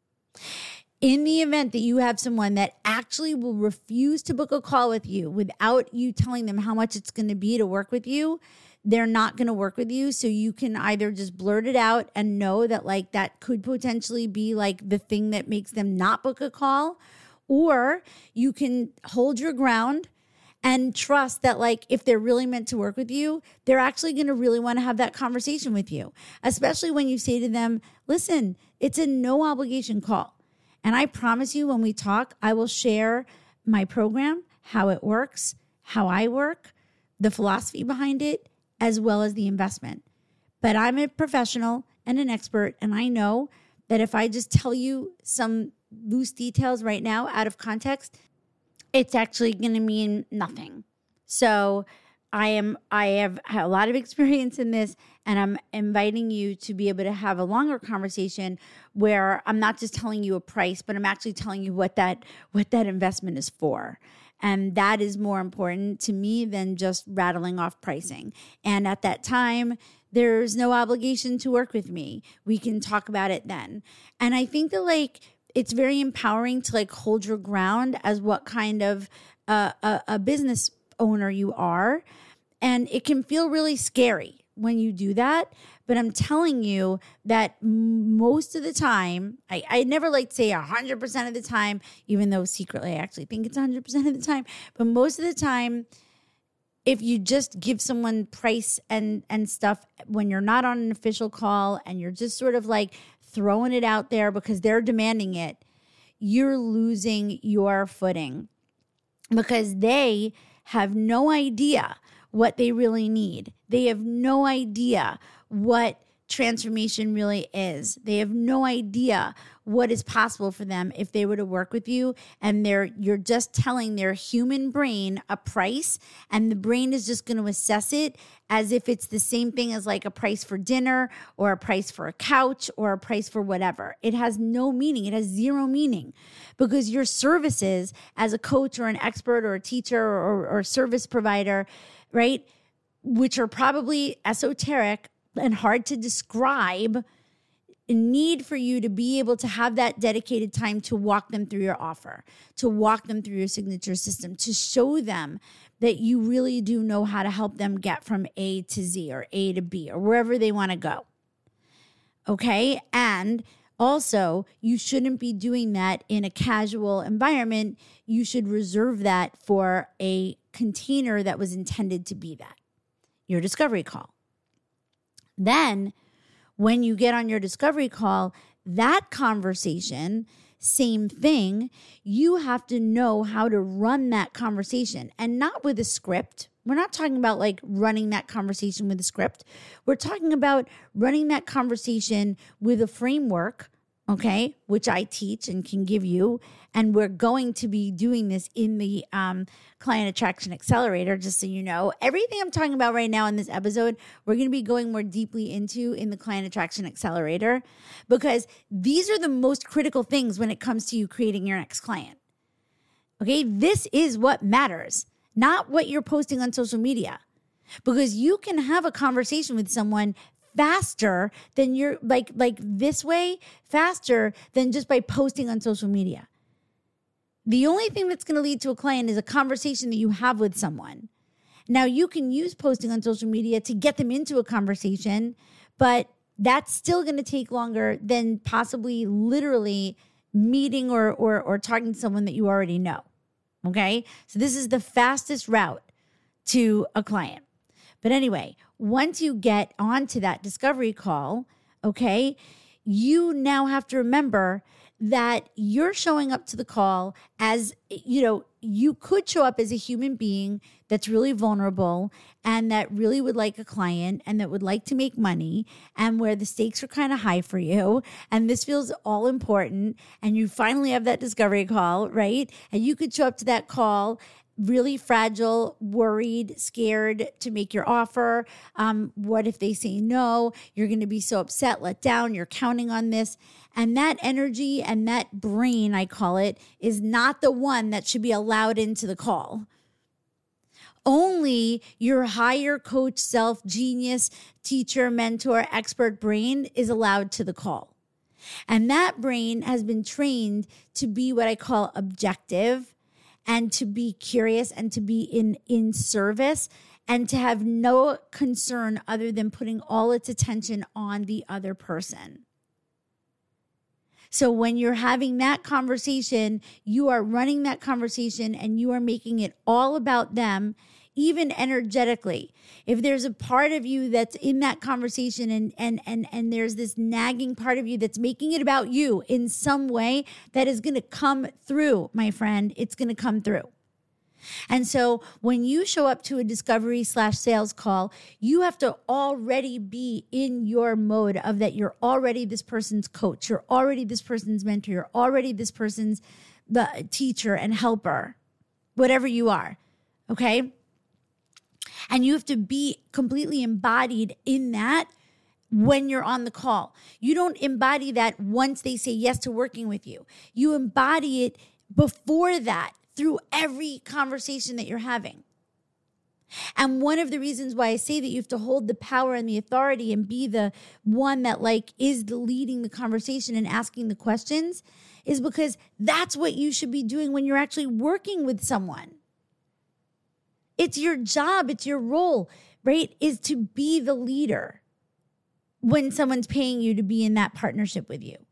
In the event that you have someone that actually will refuse to book a call with you without you telling them how much it's going to be to work with you, they're not going to work with you. So you can either just blurt it out and know that like that could potentially be like the thing that makes them not book a call, or you can hold your ground and trust that like if they're really meant to work with you, they're actually going to really want to have that conversation with you, especially when you say to them, listen, it's a no obligation call. And I promise you when we talk, I will share my program, how it works, how I work, the philosophy behind it, as well as the investment. But I'm a professional and an expert, and I know that if I just tell you some loose details right now out of context, it's actually going to mean nothing. So I am I have a lot of experience in this, and I'm inviting you to be able to have a longer conversation where I'm not just telling you a price, but I'm actually telling you what that what that investment is for. And that is more important to me than just rattling off pricing. And at that time, there's no obligation to work with me. We can talk about it then. And I think that like it's very empowering to like hold your ground as what kind of uh, a, a business owner you are. And it can feel really scary when you do that. But I'm telling you that most of the time, I, I never like to say one hundred percent of the time, even though secretly I actually think it's one hundred percent of the time. But most of the time, if you just give someone price and, and stuff when you're not on an official call and you're just sort of like throwing it out there because they're demanding it, you're losing your footing because they have no idea what they really need. They have no idea what transformation really is. They have no idea what is possible for them if they were to work with you, and they're you're just telling their human brain a price, and the brain is just going to assess it as if it's the same thing as like a price for dinner or a price for a couch or a price for whatever. It has no meaning. It has zero meaning because your services as a coach or an expert or a teacher or, or service provider, right, which are probably esoteric and hard to describe, need for you to be able to have that dedicated time to walk them through your offer, to walk them through your signature system, to show them that you really do know how to help them get from A to Z or A to B or wherever they want to go. Okay? And also, you shouldn't be doing that in a casual environment. You should reserve that for a container that was intended to be that, your discovery call. Then, when you get on your discovery call, that conversation, same thing, you have to know how to run that conversation, and not with a script. We're not talking about like running that conversation with a script. We're talking about running that conversation with a framework, okay, which I teach and can give you. And we're going to be doing this in the um, Client Attraction Accelerator, just so you know. Everything I'm talking about right now in this episode, we're going to be going more deeply into in the Client Attraction Accelerator, because these are the most critical things when it comes to you creating your next client. Okay, this is what matters, not what you're posting on social media, because you can have a conversation with someone faster than you're like, like this way, faster than just by posting on social media. The only thing that's going to lead to a client is a conversation that you have with someone. Now, you can use posting on social media to get them into a conversation, but that's still going to take longer than possibly literally meeting or, or, or talking to someone that you already know. Okay? So this is the fastest route to a client. But anyway, once you get onto that discovery call, okay, you now have to remember that you're showing up to the call as, you know, you could show up as a human being that's really vulnerable and that really would like a client and that would like to make money and where the stakes are kind of high for you. And this feels all important. And you finally have that discovery call, right? And you could show up to that call really fragile, worried, scared to make your offer. Um, what if they say no? You're going to be so upset, let down. You're counting on this. And that energy and that brain, I call it, is not the one that should be allowed into the call. Only your higher coach, self, genius, teacher, mentor, expert brain is allowed to the call. And that brain has been trained to be what I call objective, and to be curious and to be in, in service and to have no concern other than putting all its attention on the other person. So when you're having that conversation, you are running that conversation and you are making it all about them, even energetically. If there's a part of you that's in that conversation and and and and there's this nagging part of you that's making it about you in some way, that is going to come through, my friend. It's going to come through. And so when you show up to a discovery slash sales call, you have to already be in your mode of that you're already this person's coach, you're already this person's mentor, you're already this person's the teacher and helper, whatever you are, okay? And you have to be completely embodied in that when you're on the call. You don't embody that once they say yes to working with you. You embody it before that through every conversation that you're having. And one of the reasons why I say that you have to hold the power and the authority and be the one that like is the leading the conversation and asking the questions is because that's what you should be doing when you're actually working with someone. It's your job, it's your role, right? Is to be the leader when someone's paying you to be in that partnership with you.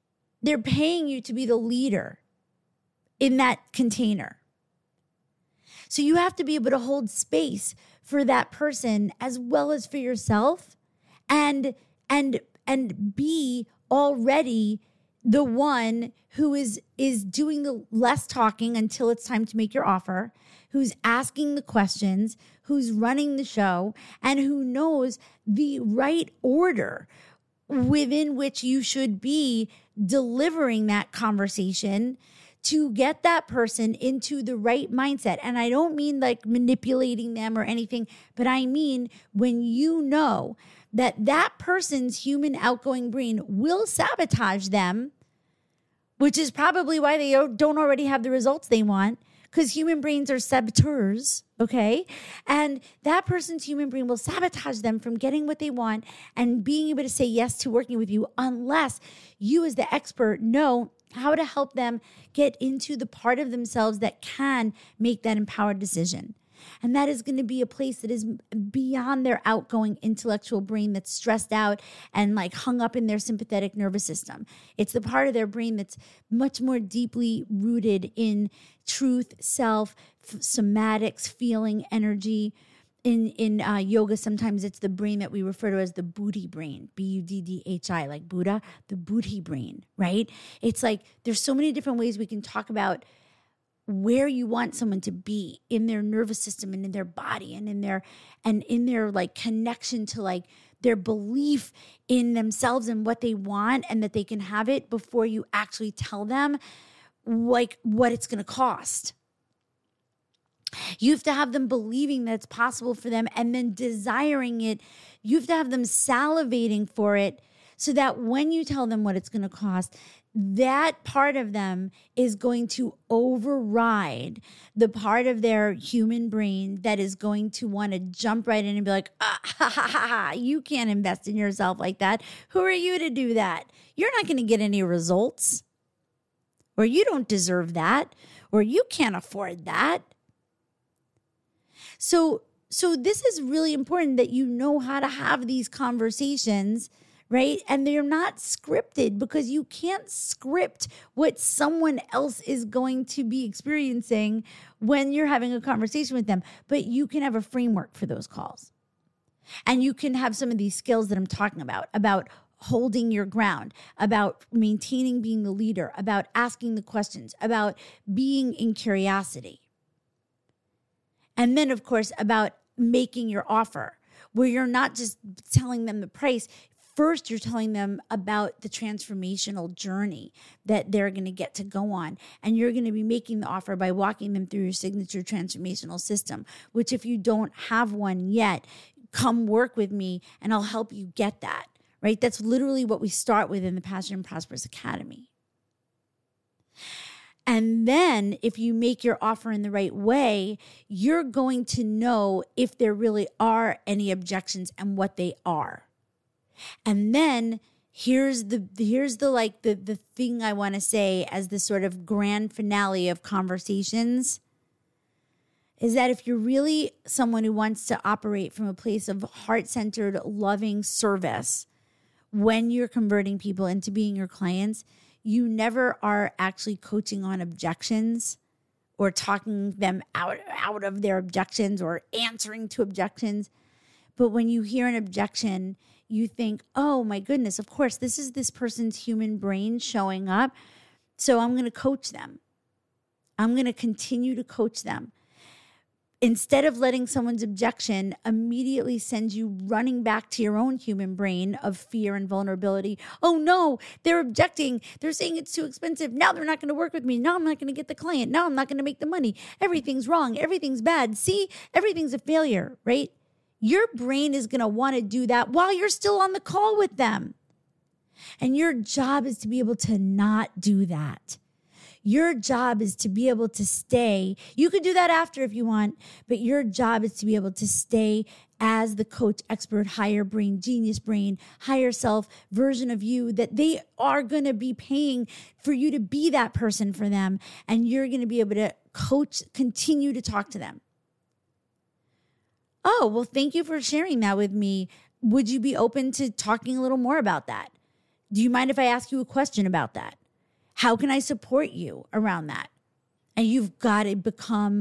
They're paying you to be the leader in that container. So you have to be able to hold space for that person as well as for yourself, and and and be already the one who is is doing the less talking until it's time to make your offer, who's asking the questions, who's running the show, and who knows the right order within which you should be delivering that conversation to get that person into the right mindset. And I don't mean like manipulating them or anything, but I mean when you know that that person's human outgoing brain will sabotage them, which is probably why they don't already have the results they want, because human brains are saboteurs, okay? And that person's human brain will sabotage them from getting what they want and being able to say yes to working with you unless you as the expert know how to help them get into the part of themselves that can make that empowered decision. And that is going to be a place that is beyond their outgoing intellectual brain that's stressed out and like hung up in their sympathetic nervous system. It's the part of their brain that's much more deeply rooted in truth, self, f- somatics, feeling, energy. In in uh, yoga, sometimes it's the brain that we refer to as the Buddhi brain, B U D D H I, like Buddha, the Buddhi brain, right? It's like there's so many different ways we can talk about where you want someone to be in their nervous system and in their body and in their and in their like connection to like their belief in themselves and what they want and that they can have it before you actually tell them like what it's going to cost. You have to have them believing that it's possible for them and then desiring it. You have to have them salivating for it so that when you tell them what it's going to cost, that part of them is going to override the part of their human brain that is going to want to jump right in and be like, ah, ha, ha, ha, ha, you can't invest in yourself like that. Who are you to do that? You're not going to get any results, or you don't deserve that, or you can't afford that. So, so this is really important that you know how to have these conversations, right? And they're not scripted because you can't script what someone else is going to be experiencing when you're having a conversation with them. But you can have a framework for those calls. And you can have some of these skills that I'm talking about, about holding your ground, about maintaining being the leader, about asking the questions, about being in curiosity. And then, of course, about making your offer, where you're not just telling them the price. First, you're telling them about the transformational journey that they're going to get to go on. And you're going to be making the offer by walking them through your signature transformational system, which if you don't have one yet, come work with me and I'll help you get that, right? That's literally what we start with in the Passionate and Prosperous Academy. And then if you make your offer in the right way, you're going to know if there really are any objections and what they are. And then here's the here's the like the the thing I want to say as the sort of grand finale of conversations is that if you're really someone who wants to operate from a place of heart-centered, loving service when you're converting people into being your clients, you never are actually coaching on objections or talking them out, out of their objections or answering to objections. But when you hear an objection, you think, oh my goodness, of course, this is this person's human brain showing up. So I'm going to coach them. I'm going to continue to coach them. Instead of letting someone's objection immediately send you running back to your own human brain of fear and vulnerability. Oh no, they're objecting. They're saying it's too expensive. Now they're not going to work with me. Now I'm not going to get the client. Now I'm not going to make the money. Everything's wrong. Everything's bad. See, everything's a failure, right? Your brain is going to want to do that while you're still on the call with them. And your job is to be able to not do that. Your job is to be able to stay. You could do that after if you want, but your job is to be able to stay as the coach, expert, higher brain, genius brain, higher self version of you that they are going to be paying for you to be that person for them. And you're going to be able to coach, continue to talk to them. Oh, well, thank you for sharing that with me. Would you be open to talking a little more about that? Do you mind if I ask you a question about that? How can I support you around that? And you've got to become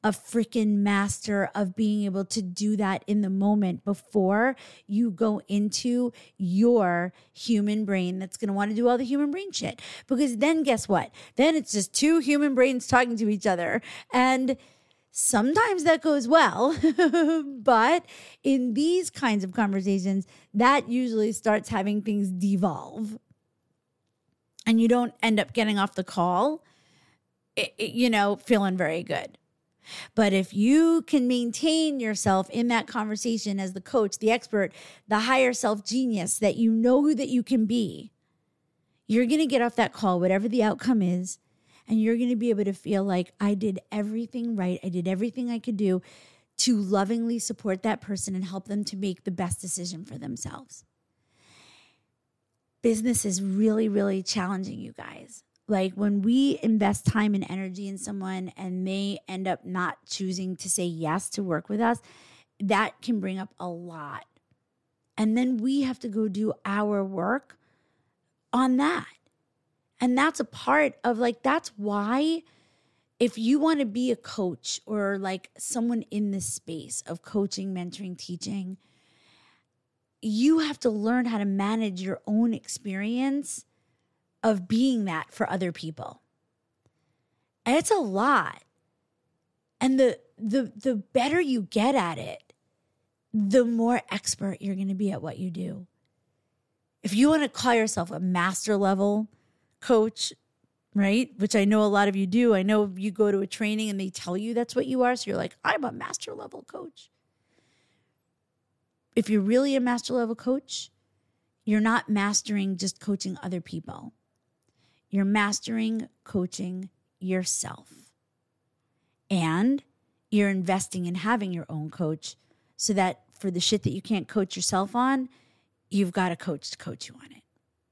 a freaking master of being able to do that in the moment before you go into your human brain that's going to want to do all the human brain shit. Because then guess what? Then it's just two human brains talking to each other. And sometimes that goes well, but in these kinds of conversations, that usually starts having things devolve. And you don't end up getting off the call, it, it, you know, feeling very good. But if you can maintain yourself in that conversation as the coach, the expert, the higher self genius that you know that you can be, you're going to get off that call, whatever the outcome is, and you're going to be able to feel like I did everything right. I did everything I could do to lovingly support that person and help them to make the best decision for themselves. Business is really, really challenging, you guys. Like when we invest time and energy in someone and they end up not choosing to say yes to work with us, that can bring up a lot. And then we have to go do our work on that. And that's a part of like, that's why if you want to be a coach or like someone in this space of coaching, mentoring, teaching, you have to learn how to manage your own experience of being that for other people. And it's a lot. And the the the better you get at it, the more expert you're going to be at what you do. If you want to call yourself a master level coach, right? Which I know a lot of you do. I know you go to a training and they tell you that's what you are. So you're like, I'm a master level coach. If you're really a master level coach, you're not mastering just coaching other people. You're mastering coaching yourself. And you're investing in having your own coach so that for the shit that you can't coach yourself on, you've got a coach to coach you on it.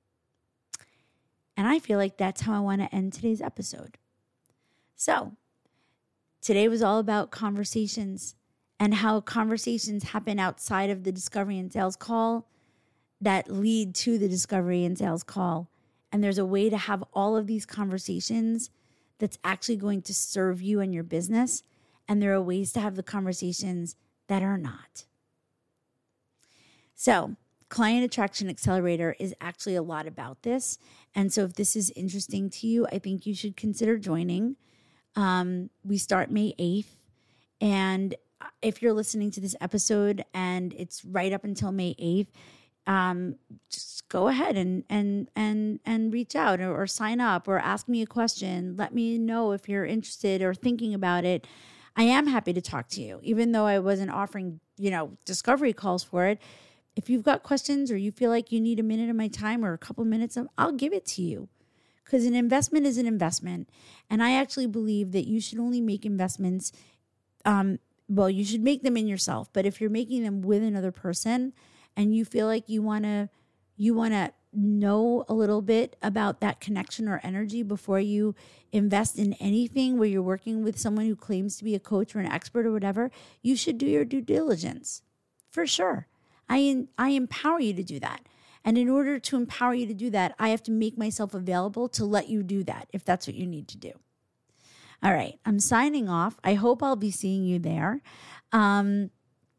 And I feel like that's how I want to end today's episode. So today was all about conversations and how conversations happen outside of the discovery and sales call that lead to the discovery and sales call. And there's a way to have all of these conversations that's actually going to serve you and your business. And there are ways to have the conversations that are not. So, Client Attraction Accelerator is actually a lot about this. And so if this is interesting to you, I think you should consider joining. Um, we start May eighth. And if you're listening to this episode and it's right up until May eighth, um, just go ahead and and and and reach out or, or sign up or ask me a question. Let me know if you're interested or thinking about it. I am happy to talk to you, even though I wasn't offering, you know, discovery calls for it. If you've got questions or you feel like you need a minute of my time or a couple minutes, of, I'll give it to you. Because an investment is an investment. And I actually believe that you should only make investments, um, well, you should make them in yourself. But if you're making them with another person and you feel like you want to you want to know a little bit about that connection or energy before you invest in anything where you're working with someone who claims to be a coach or an expert or whatever, you should do your due diligence for sure. I I empower you to do that. And in order to empower you to do that, I have to make myself available to let you do that if that's what you need to do. All right, I'm signing off. I hope I'll be seeing you there. Um,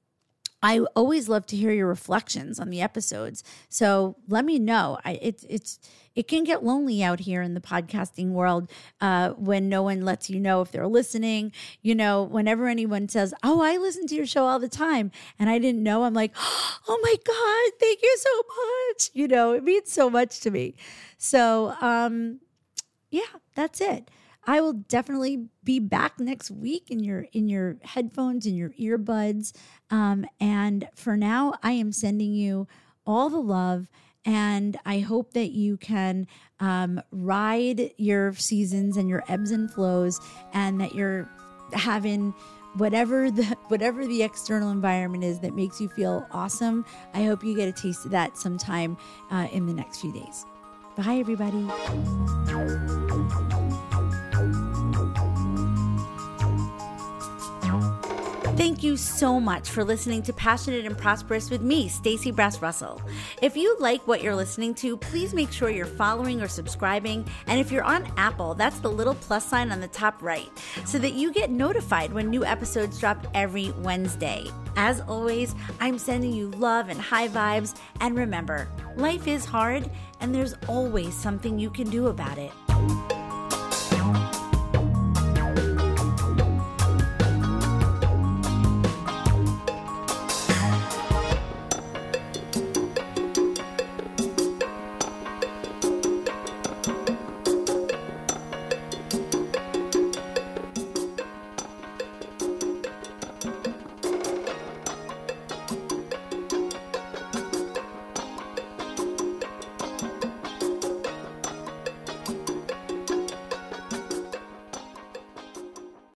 I always love to hear your reflections on the episodes. So let me know. I, it, it's it can get lonely out here in the podcasting world uh, when no one lets you know if they're listening. You know, whenever anyone says, oh, I listen to your show all the time, and I didn't know, I'm like, oh my God, thank you so much. You know, it means so much to me. So um, yeah, that's it. I will definitely be back next week in your in your headphones, in your earbuds. Um, and for now, I am sending you all the love. And I hope that you can um, ride your seasons and your ebbs and flows, and that you're having whatever the whatever the external environment is that makes you feel awesome. I hope you get a taste of that sometime uh, in the next few days. Bye, everybody. Thank you so much for listening to Passionate and Prosperous with me, Stacey Brass Russell. If you like what you're listening to, please make sure you're following or subscribing. And if you're on Apple, that's the little plus sign on the top right, so that you get notified when new episodes drop every Wednesday. As always, I'm sending you love and high vibes. And remember, life is hard, and there's always something you can do about it.